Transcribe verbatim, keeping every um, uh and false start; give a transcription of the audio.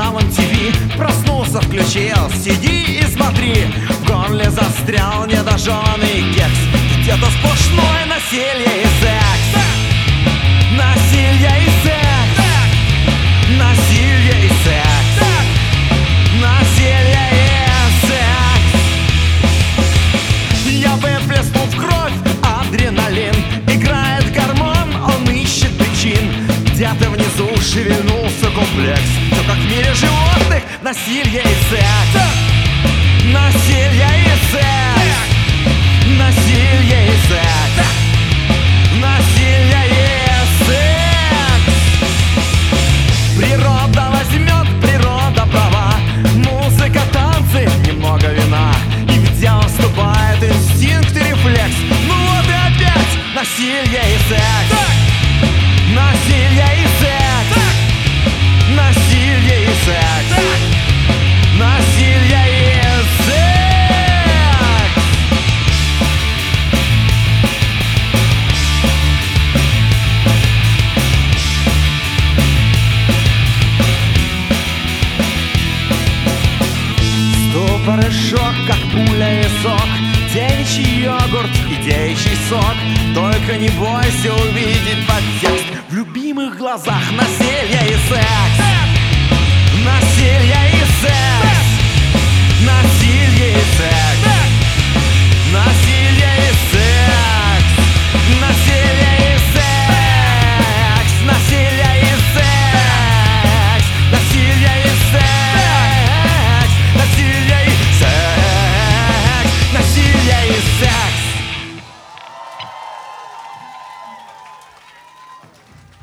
канал эм ти ви. Проснулся, включил, сиди и смотри. В горле застрял недожеванный кекс. Где-то сплошное насилие и секс. Насилие и секс. Насилие и секс. Насилие и секс. Я выплеснул в кровь адреналин. Играет гормон, он ищет причин. Где-то внизу шевельнулся комплекс. Все как в мире животных. Насилие и секс. Насилие и секс. Насилие и секс. Насилие и секс. Природа возьмет, природа права. Музыка, танцы, немного вина. И в дело вступает инстинкт и рефлекс. Ну вот и опять насилие и секс. Насилие и секс. Насилие и секс. Насилие и секс. Ступор и шок, как пуля и сок. Девичий йогурт и девичий сок. Только не бойся увидеть подтекст. В любимых глазах насилие и секс.